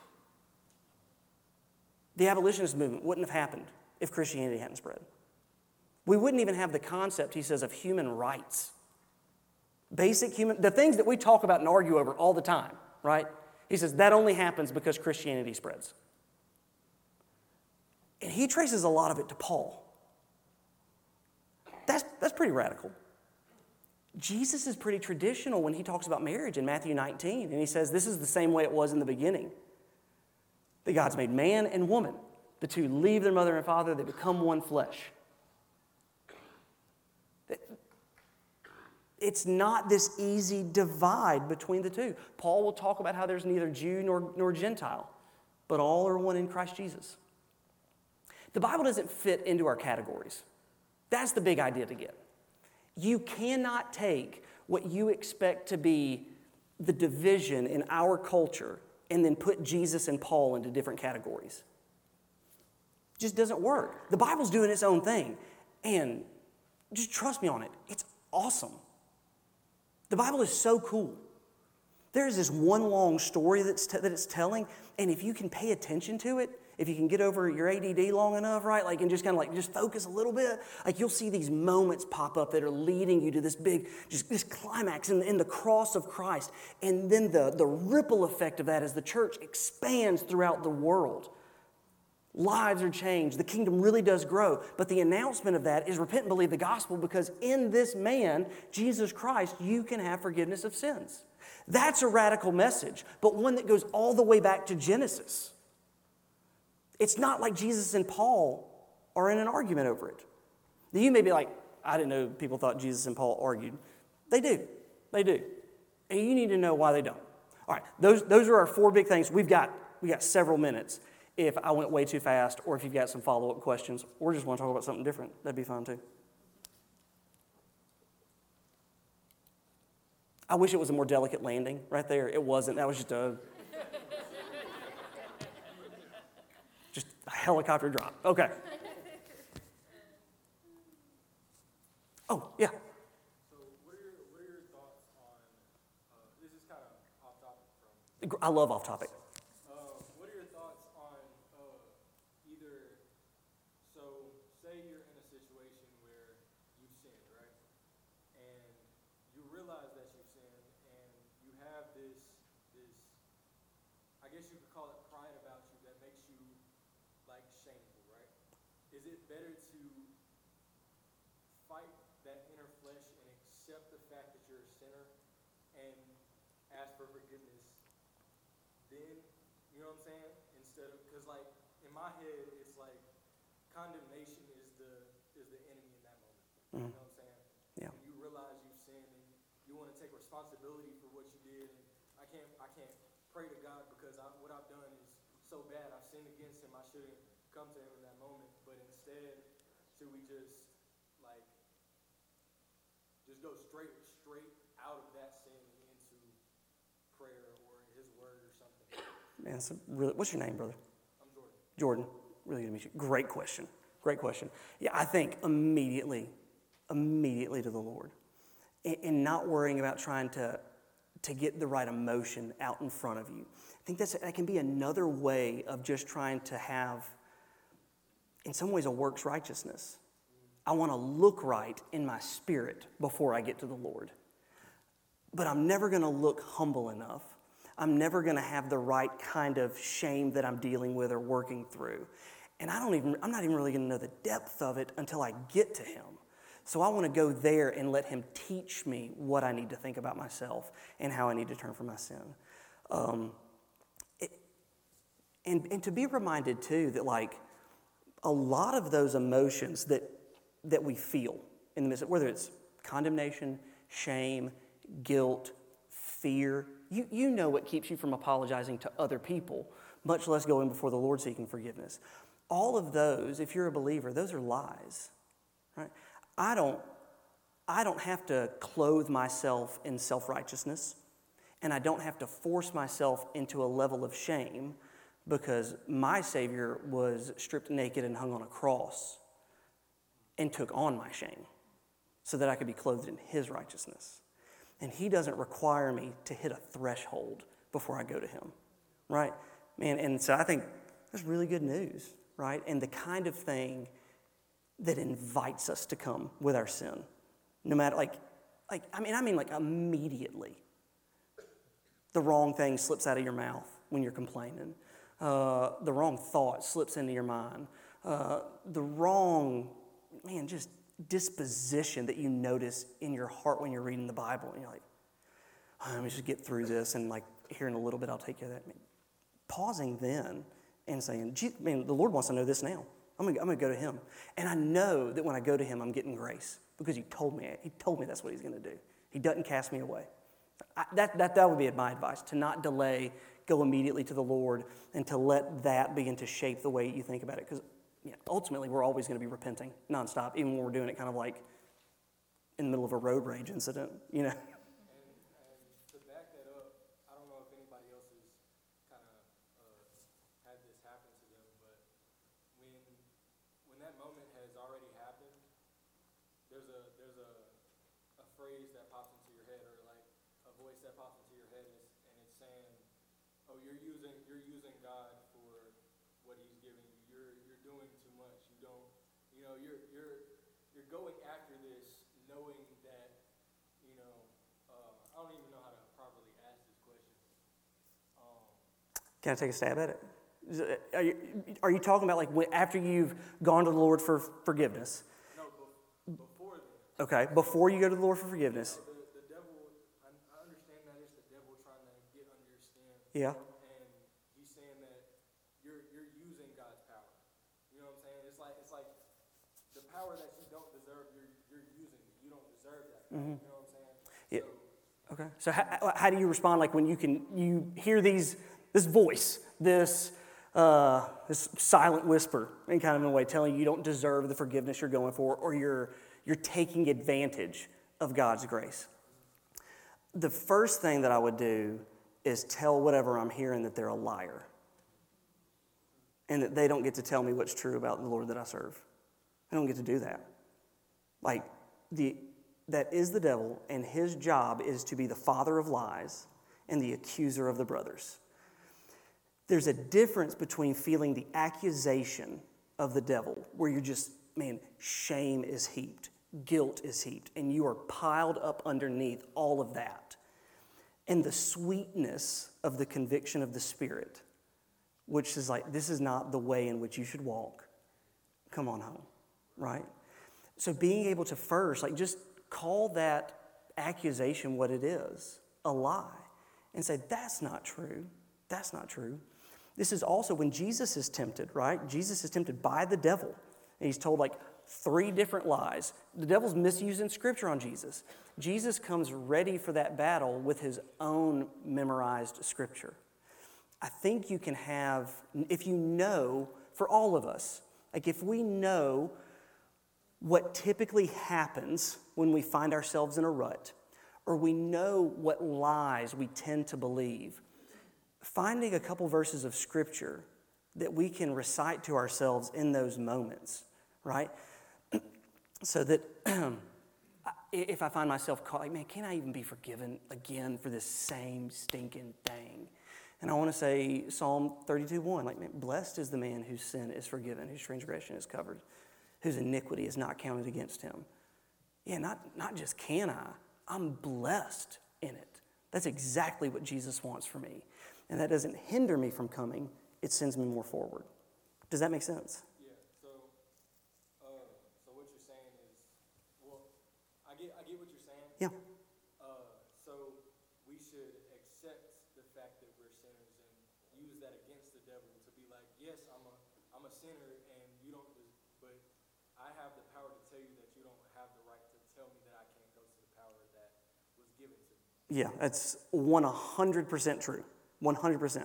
The abolitionist movement wouldn't have happened if Christianity hadn't spread. We wouldn't even have the concept, he says, of human rights. Basic human, the things that we talk about and argue over all the time, right? He says that only happens because Christianity spreads. And he traces a lot of it to Paul. That's pretty radical. Jesus is pretty traditional when he talks about marriage in Matthew 19, and he says this is the same way it was in the beginning. That God's made man and woman. The two leave their mother and father, they become one flesh. It's not this easy divide between the two. Paul will talk about how there's neither Jew nor Gentile, but all are one in Christ Jesus. The Bible doesn't fit into our categories. That's the big idea to get. You cannot take what you expect to be the division in our culture and then put Jesus and Paul into different categories. It just doesn't work. The Bible's doing its own thing. And just trust me on it. It's awesome. The Bible is so cool. There's this one long story that it's telling, and if you can pay attention to it, if you can get over your ADD long enough, right, like and just kind of like just focus a little bit, like you'll see these moments pop up that are leading you to this big, just this climax in the cross of Christ, and then the ripple effect of that as the church expands throughout the world. Lives are changed. The kingdom really does grow. But the announcement of that is repent and believe the gospel because in this man, Jesus Christ, you can have forgiveness of sins. That's a radical message, but one that goes all the way back to Genesis. It's not like Jesus and Paul are in an argument over it. Now you may be like, I didn't know people thought Jesus and Paul argued. They do. They do. And you need to know why they don't. All right, those are our four big things. We got several minutes. If I went way too fast or if you've got some follow-up questions or just want to talk about something different, that'd be fine too. I wish it was a more delicate landing right there. It wasn't. That was just a helicopter drop. Okay. Oh, yeah. So what are your thoughts on, this is kind of off topic from... I love off topic. What are your thoughts on either, so say you're in a situation where you've sinned, right? And you realize that you've sinned and you have this, I guess you could call it pride about you that makes you like shameful, right? Is it better to fight that inner flesh and accept the fact that you're a sinner and ask for forgiveness then, you know what I'm saying? Instead of, because like in my head, it's like condemnation is the enemy in that moment. Mm-hmm. You know what I'm saying? Yeah. When you realize you've sinned and you want to take responsibility for what you did, and I can't pray to God because what I've done is so bad. I've sinned against Him. I shouldn't come to Him in that moment. But instead, should we just go straight out of that sin into prayer or His Word or something? Man, what's your name, brother? I'm Jordan. Jordan, really good to meet you. Great question. Great question. Yeah, I think immediately to the Lord. And not worrying about trying to get the right emotion out in front of you. I think that can be another way of just trying to have, in some ways, a works righteousness. I want to look right in my spirit before I get to the Lord. But I'm never going to look humble enough. I'm never going to have the right kind of shame that I'm dealing with or working through. And I'm not even really going to know the depth of it until I get to Him. So I want to go there and let Him teach me what I need to think about myself and how I need to turn from my sin. And to be reminded, too, that, like, a lot of those emotions that we feel in the midst of, whether it's condemnation, shame, guilt, fear, you know what keeps you from apologizing to other people, much less going before the Lord seeking forgiveness. All of those, if you're a believer, those are lies, right? I don't have to clothe myself in self-righteousness, and I don't have to force myself into a level of shame because my Savior was stripped naked and hung on a cross and took on my shame so that I could be clothed in His righteousness. And He doesn't require me to hit a threshold before I go to Him, right? Man, and so I think that's really good news, right? And the kind of thing that invites us to come with our sin. No matter, like immediately. The wrong thing slips out of your mouth when you're complaining. The wrong thought slips into your mind. The wrong, just disposition that you notice in your heart when you're reading the Bible. And you're like, let me just get through this, and like here in a little bit I'll take care of that. Pausing then and saying, the Lord wants to know this now. I'm gonna go to Him. And I know that when I go to Him, I'm getting grace because He told me that's what He's going to do. He doesn't cast me away. That would be my advice, to not delay, go immediately to the Lord, and to let that begin to shape the way you think about it. Because ultimately, we're always going to be repenting nonstop, even when we're doing it kind of like in the middle of a road rage incident, And to back that up, I don't know if anybody else has kind of had this happen to them, but when that moment has already happened, there's a phrase that pops into your head, or like a voice that pops into your head, and it's saying, "Oh, you're using God for what He's giving you. You're doing too much. You're going after this, knowing that I don't even know how to properly ask this question." Can I take a stab at it? Are you talking about like after you've gone to the Lord for forgiveness? No, before then. Okay, before you go to the Lord for forgiveness. The devil, I understand that it's the devil trying to get under your skin. Yeah. And he's saying that you're using God's power. You know what I'm saying? It's like the power that you don't deserve, you're using. You don't deserve that. Mm-hmm. You know what I'm saying? Yeah. Okay. So how do you respond? Like when you hear this voice, this silent whisper, in kind of a way, telling you don't deserve the forgiveness you're going for, or you're taking advantage of God's grace. The first thing that I would do is tell whatever I'm hearing that they're a liar, and that they don't get to tell me what's true about the Lord that I serve. They don't get to do that. That is the devil, and his job is to be the father of lies and the accuser of the brothers. There's a difference between feeling the accusation of the devil, where you're just, shame is heaped, guilt is heaped, and you are piled up underneath all of that, and the sweetness of the conviction of the Spirit, which is like, this is not the way in which you should walk. Come on home, right? So being able to first, just call that accusation what it is, a lie, and say, that's not true. That's not true. This is also when Jesus is tempted, right? Jesus is tempted by the devil, and he's told 3 different lies. The devil's misusing Scripture on Jesus. Jesus comes ready for that battle with his own memorized Scripture. I think you can have, if you know, for all of us, if we know what typically happens when we find ourselves in a rut, or we know what lies we tend to believe, finding a couple verses of Scripture that we can recite to ourselves in those moments, right? So that if I find myself caught, can I even be forgiven again for this same stinking thing? And I want to say Psalm 32:1, blessed is the man whose sin is forgiven, whose transgression is covered, whose iniquity is not counted against him. Yeah, not just can I'm blessed in it. That's exactly what Jesus wants for me. And that doesn't hinder me from coming. It sends me more forward. Does that make sense? Yeah. So what you're saying is, I get what you're saying. Yeah. So we should accept the fact that we're sinners and use that against the devil to be yes, I'm a sinner, and you don't, but I have the power to tell you that you don't have the right to tell me that I can't go to the power that was given to me. Yeah, that's 100% true. 100%.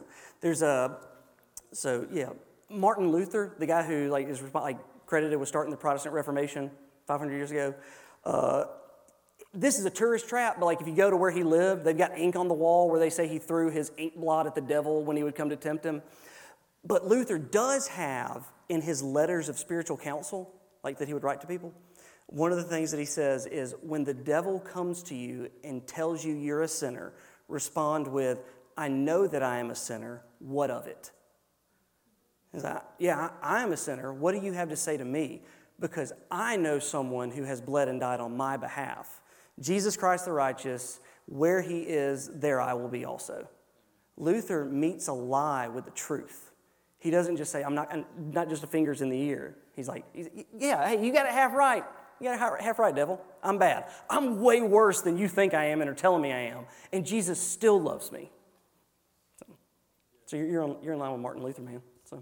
Martin Luther, the guy who is credited with starting the Protestant Reformation 500 years ago. This is a tourist trap, but if you go to where he lived, they've got ink on the wall where they say he threw his ink blot at the devil when he would come to tempt him. But Luther does have in his letters of spiritual counsel, that he would write to people, one of the things that he says is, when the devil comes to you and tells you you're a sinner, respond with, I know that I am a sinner. What of it? He's like, yeah, I am a sinner. What do you have to say to me? Because I know someone who has bled and died on my behalf. Jesus Christ the righteous, where he is, there I will be also. Luther meets a lie with the truth. He doesn't just say, I'm not just a fingers in the ear. He's like, yeah, hey, you got it half right. You got it half right, devil. I'm bad. I'm way worse than you think I am and are telling me I am. And Jesus still loves me. So you're in line with Martin Luther, man.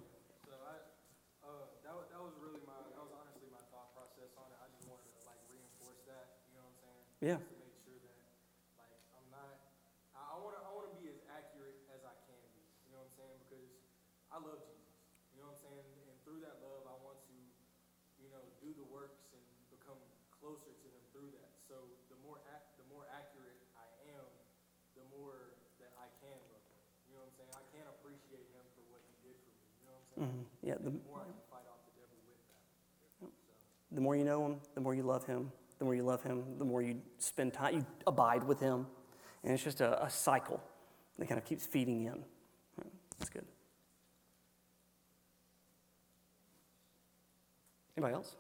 Yeah. To make sure that, I'm not, I want to be as accurate as I can be, you know what I'm saying? Because I love Jesus, you know what I'm saying? And through that love, I want to, do the works and become closer to him through that. So the more accurate I am, the more that I can love him, you know what I'm saying? I can appreciate him for what he did for me, you know what I'm saying? Mm-hmm. Yeah. The more I can fight off the devil with that. So. The more you know him, the more you love him. The more you love him, the more you spend time, you abide with him. And it's just a cycle that kind of keeps feeding in. That's good. Anybody else?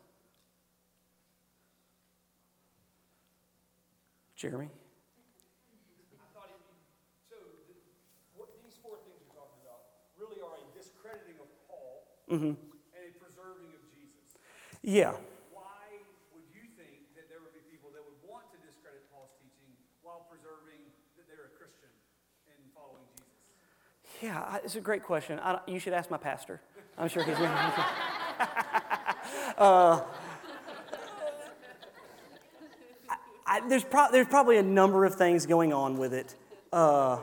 Jeremy? I thought these four things you're talking about really are a discrediting of Paul and a preserving of Jesus. Yeah. Yeah, it's a great question. You should ask my pastor. I'm sure he's going to. There's probably a number of things going on with it. Yeah.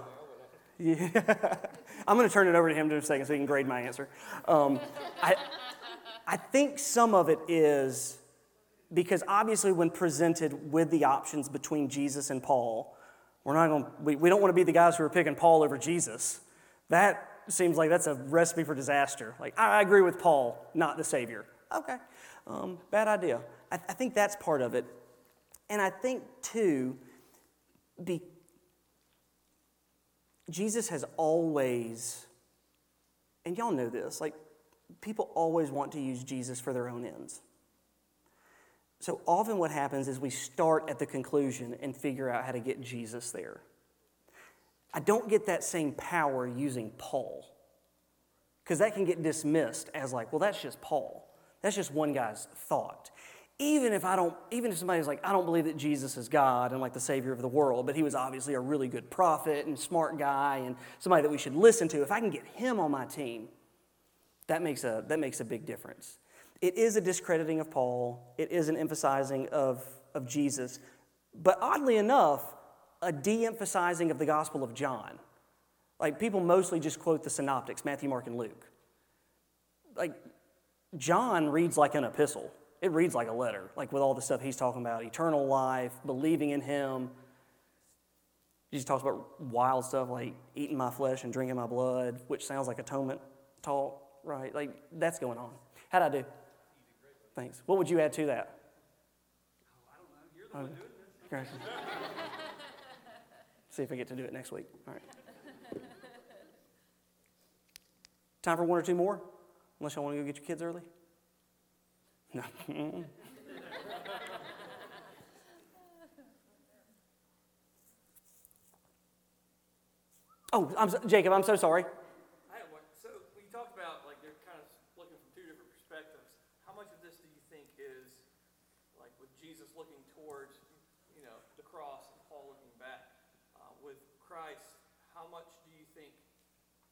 I'm going to turn it over to him in a second so he can grade my answer. I think some of it is because obviously when presented with the options between Jesus and Paul, we don't want to be the guys who are picking Paul over Jesus. That seems like that's a recipe for disaster. I agree with Paul, not the Savior. Okay, bad idea. I think that's part of it. And I think, too, Jesus has always, and y'all know this, people always want to use Jesus for their own ends. So often what happens is we start at the conclusion and figure out how to get Jesus there. I don't get that same power using Paul, because that can get dismissed as that's just Paul. That's just one guy's thought. Even if somebody's like, I don't believe that Jesus is God and the Savior of the world, but he was obviously a really good prophet and smart guy and somebody that we should listen to. If I can get him on my team, that makes a big difference. It is a discrediting of Paul. It is an emphasizing of Jesus. But oddly enough, a de-emphasizing of the Gospel of John. People mostly just quote the synoptics, Matthew, Mark, and Luke. John reads like an epistle. It reads like a letter, with all the stuff he's talking about, eternal life, believing in him. Jesus talks about wild stuff like eating my flesh and drinking my blood, which sounds like atonement talk, right? That's going on. How'd I do? Thanks. What would you add to that? I don't know. You're the one doing this. See if I get to do it next week. All right. Time for one or two more? Unless y'all want to go get your kids early? No. Jacob, I'm so sorry. I have one. So when you talked about they're kind of looking from two different perspectives, how much of this do you think is with Jesus looking towards the cross and Paul looking back? With Christ, how much do you think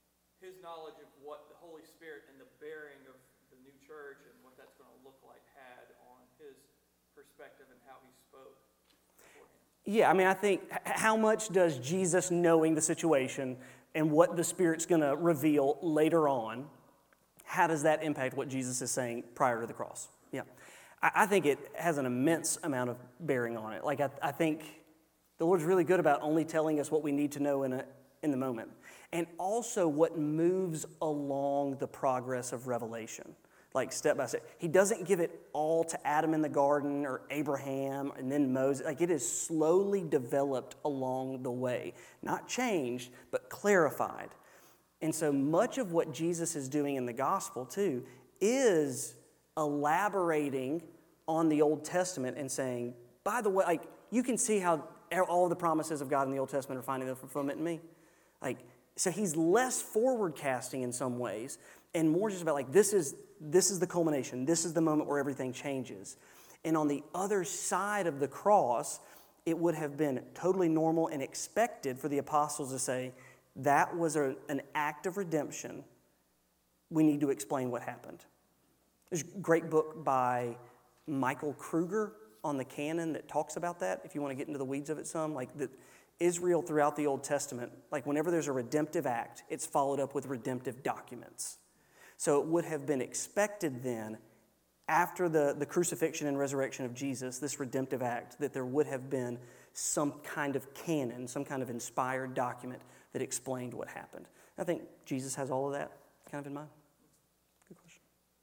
his knowledge of what the Holy Spirit and the bearing of the new church and what that's going to look like had on his perspective and how he spoke beforehand. Yeah, I mean, I think how much does Jesus knowing the situation and what the Spirit's going to reveal later on, how does that impact what Jesus is saying prior to the cross? Yeah. I think it has an immense amount of bearing on it. Like, I think the Lord's really good about only telling us what we need to know in the moment. And also what moves along the progress of revelation, like step by step. He doesn't give it all to Adam in the garden or Abraham and then Moses. Like, it is slowly developed along the way. Not changed, but clarified. And so much of what Jesus is doing in the gospel, too, is elaborating on the Old Testament and saying, by the way, like, you can see how all the promises of God in the Old Testament are finding their fulfillment in me. Like, so he's less forward-casting in some ways and more just about, like, this is the culmination. This is the moment where everything changes. And on the other side of the cross, it would have been totally normal and expected for the apostles to say, that was an act of redemption. We need to explain what happened. There's a great book by Michael Kruger on the canon that talks about that, if you want to get into the weeds of it some. Like, that Israel throughout the Old Testament, like whenever there's a redemptive act, it's followed up with redemptive documents. So it would have been expected then, after the crucifixion and resurrection of Jesus, this redemptive act, that there would have been some kind of canon, some kind of inspired document that explained what happened. I think Jesus has all of that kind of in mind. Good question.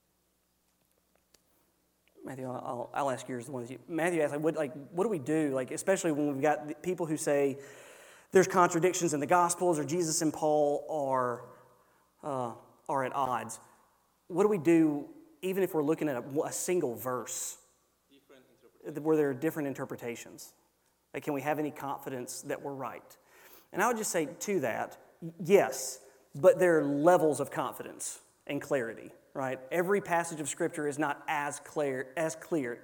Matthew, I'll ask yours, the one that you... Matthew asked, what do we do? Like, especially when we've got people who say there's contradictions in the Gospels or Jesus and Paul are at odds. What do we do even if we're looking at a single verse where there are different interpretations? Like, can we have any confidence that we're right? And I would just say to that, yes, but there are levels of confidence and clarity, right? Every passage of Scripture is not as clear as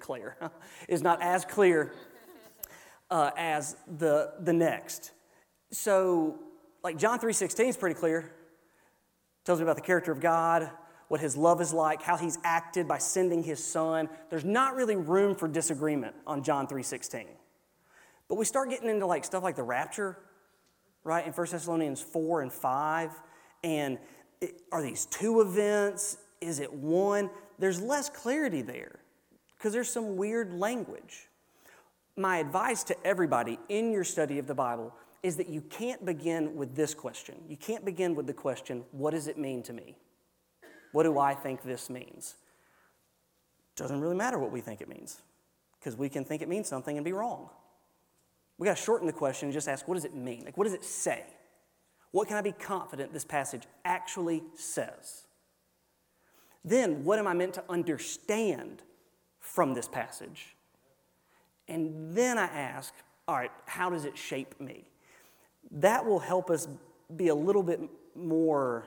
the next. So, like, John 3:16 is pretty clear. Tells me about the character of God, what his love is like, how he's acted by sending his son. There's not really room for disagreement on John 3:16. But we start getting into like stuff like the rapture, right, in 1 Thessalonians 4 and 5. And are these two events? Is it one? There's less clarity there because there's some weird language. My advice to everybody in your study of the Bible is that you can't begin with this question. You can't begin with the question, what does it mean to me? What do I think this means? Doesn't really matter what we think it means because we can think it means something and be wrong. We got to shorten the question and just ask, what does it mean? Like, what does it say? What can I be confident this passage actually says? Then, what am I meant to understand from this passage? And then I ask, all right, how does it shape me? That will help us be a little bit more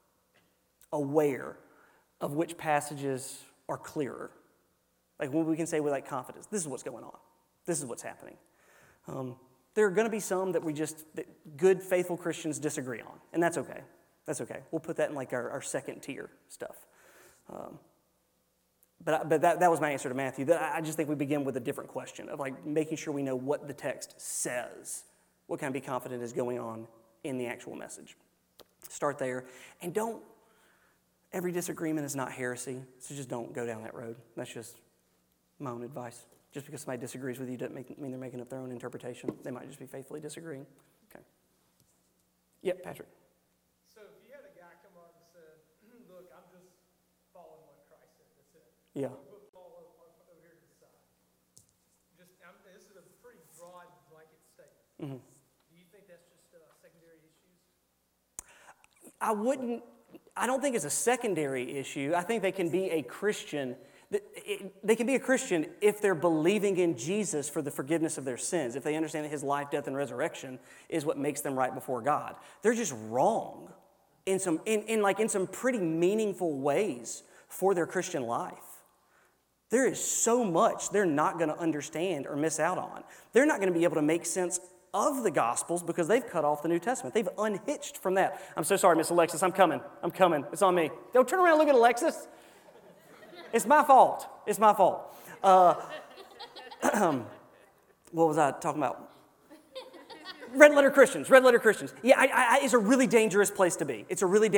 aware of which passages are clearer. Like when we can say with like confidence, this is what's going on. This is what's happening. There are going to be some that good, faithful Christians disagree on, and that's okay. That's okay. We'll put that in like our second tier stuff. But that was my answer to Matthew. I just think we begin with a different question of like making sure we know what the text says. What can I be confident is going on in the actual message? Start there. And every disagreement is not heresy, so just don't go down that road. That's just my own advice. Just because somebody disagrees with you doesn't mean they're making up their own interpretation. They might just be faithfully disagreeing. Okay. Yep, Patrick. So if you had a guy come up and said, look, I'm just following what Christ said. That's it. Yeah. Put Paul over here to the side. This is a pretty broad blanket statement. Mm-hmm. Do you think that's just secondary issues? I don't think it's a secondary issue. I think they can be a Christian. They can be a Christian if they're believing in Jesus for the forgiveness of their sins, if they understand that his life, death, and resurrection is what makes them right before God. They're just wrong in some pretty meaningful ways for their Christian life. There is so much they're not going to understand or miss out on. They're not going to be able to make sense of the Gospels because they've cut off the New Testament. They've unhitched from that. I'm so sorry, Miss Alexis. I'm coming. It's on me. Don't turn around and look at Alexis. It's my fault. What was I talking about? Red letter Christians. Yeah, it's a really dangerous place to be.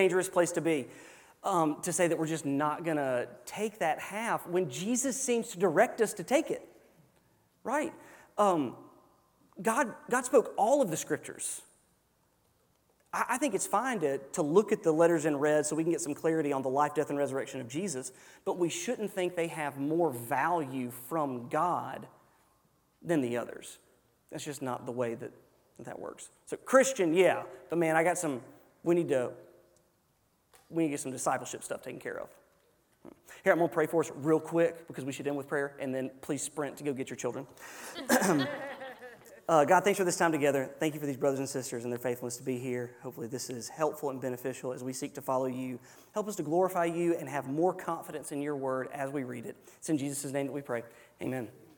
To say that we're just not going to take that half when Jesus seems to direct us to take it. Right? God spoke all of the Scriptures. I think it's fine to look at the letters in red so we can get some clarity on the life, death, and resurrection of Jesus, but we shouldn't think they have more value from God than the others. That's just not the way that works. So Christian, yeah, but man, we need to get some discipleship stuff taken care of. Here, I'm going to pray for us real quick because we should end with prayer, and then please sprint to go get your children. God, thanks for this time together. Thank you for these brothers and sisters and their faithfulness to be here. Hopefully this is helpful and beneficial as we seek to follow you. Help us to glorify you and have more confidence in your word as we read it. It's in Jesus' name that we pray. Amen.